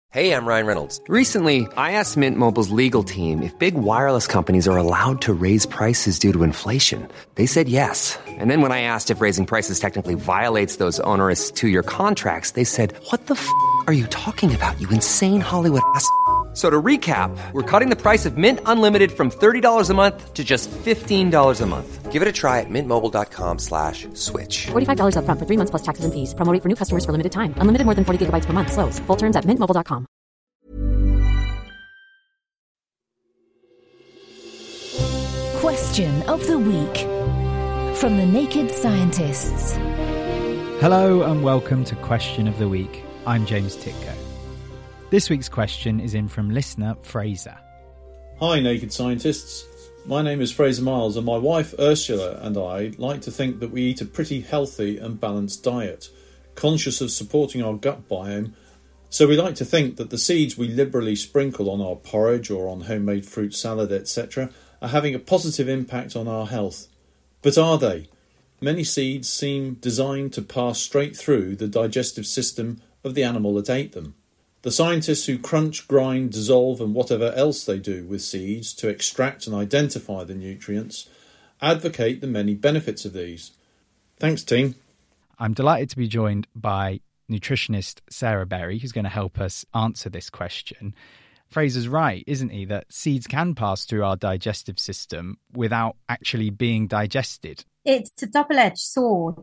Hey, I'm Ryan Reynolds. Recently, I asked Mint Mobile's legal team if big wireless companies are allowed to raise prices due to inflation. They said yes. And then when I asked if raising prices technically violates those onerous two-year contracts, they said, "What the f*** are you talking about, you insane Hollywood ass?" So to recap, we're cutting the price of Mint Unlimited from $30 a month to just $15 a month. Give it a try at mintmobile.com/switch. $45 up front for 3 months plus taxes and fees. Promo rate for new customers for limited time. Unlimited more than 40 gigabytes per month. Slows full terms at mintmobile.com. Question of the week from the Naked Scientists. Hello and welcome to Question of the Week. I'm James Titko. This week's question is in from listener Fraser. Hi Naked Scientists. My name is Fraser Miles and my wife Ursula and I like to think that we eat a pretty healthy and balanced diet, conscious of supporting our gut biome. So we like to think that the seeds we liberally sprinkle on our porridge or on homemade fruit salad, etc., are having a positive impact on our health. But are they? Many seeds seem designed to pass straight through the digestive system of the animal that ate them. The scientists who crunch, grind, dissolve and whatever else they do with seeds to extract and identify the nutrients advocate the many benefits of these. Thanks, team. I'm delighted to be joined by nutritionist Sarah Berry, who's going to help us answer this question. Fraser's right, isn't he, that seeds can pass through our digestive system without actually being digested? It's a double-edged sword.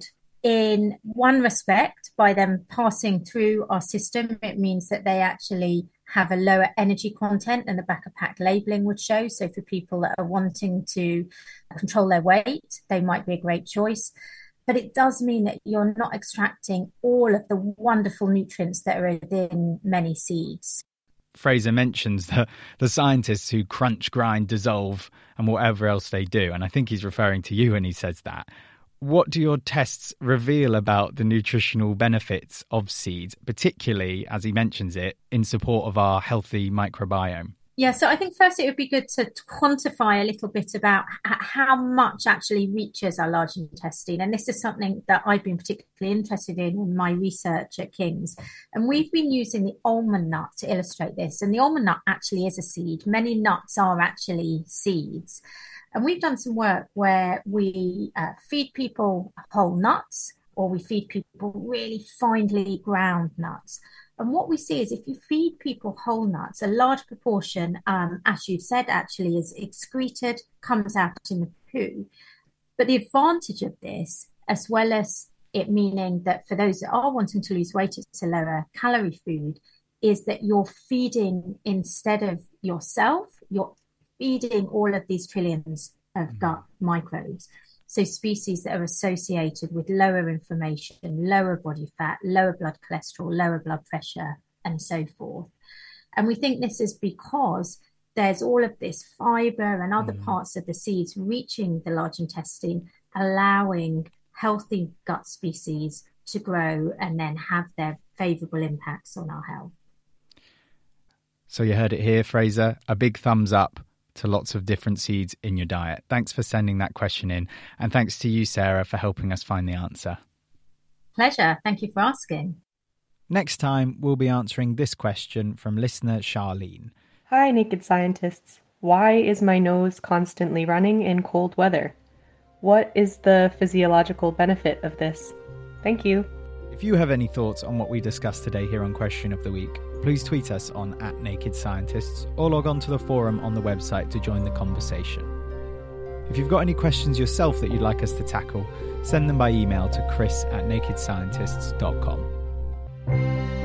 In one respect, by them passing through our system, it means that they actually have a lower energy content than the back of pack labelling would show. So for people that are wanting to control their weight, they might be a great choice. But it does mean that you're not extracting all of the wonderful nutrients that are within many seeds. Fraser mentions the scientists who crunch, grind, dissolve and whatever else they do. And I think he's referring to you when he says that. What do your tests reveal about the nutritional benefits of seeds, particularly, as he mentions it, in support of our healthy microbiome? Yeah, so I think first it would be good to quantify a little bit about how much actually reaches our large intestine. And this is something that I've been particularly interested in my research at King's. And we've been using the almond nut to illustrate this. And the almond nut actually is a seed. Many nuts are actually seeds. And we've done some work where we feed people whole nuts, or we feed people really finely ground nuts. And what we see is if you feed people whole nuts, a large proportion, as you said, actually is excreted, comes out in the poo. But the advantage of this, as well as it meaning that for those that are wanting to lose weight, it's a lower calorie food, is that you're feeding, instead of yourself, you're feeding all of these trillions of gut microbes. So species that are associated with lower inflammation, lower body fat, lower blood cholesterol, lower blood pressure, and so forth. And we think this is because there's all of this fiber and other parts of the seeds reaching the large intestine, allowing healthy gut species to grow and then have their favourable impacts on our health. So you heard it here, Fraser. A big thumbs up to lots of different seeds in your diet. Thanks for sending that question in. And thanks to you, Sarah, for helping us find the answer. Pleasure. Thank you for asking. Next time, we'll be answering this question from listener Charlene. Hi, Naked Scientists. Why is my nose constantly running in cold weather? What is the physiological benefit of this? Thank you. If you have any thoughts on what we discussed today here on Question of the Week, please tweet us on @NakedScientists or log on to the forum on the website to join the conversation. If you've got any questions yourself that you'd like us to tackle, send them by email to chris@nakedscientists.com.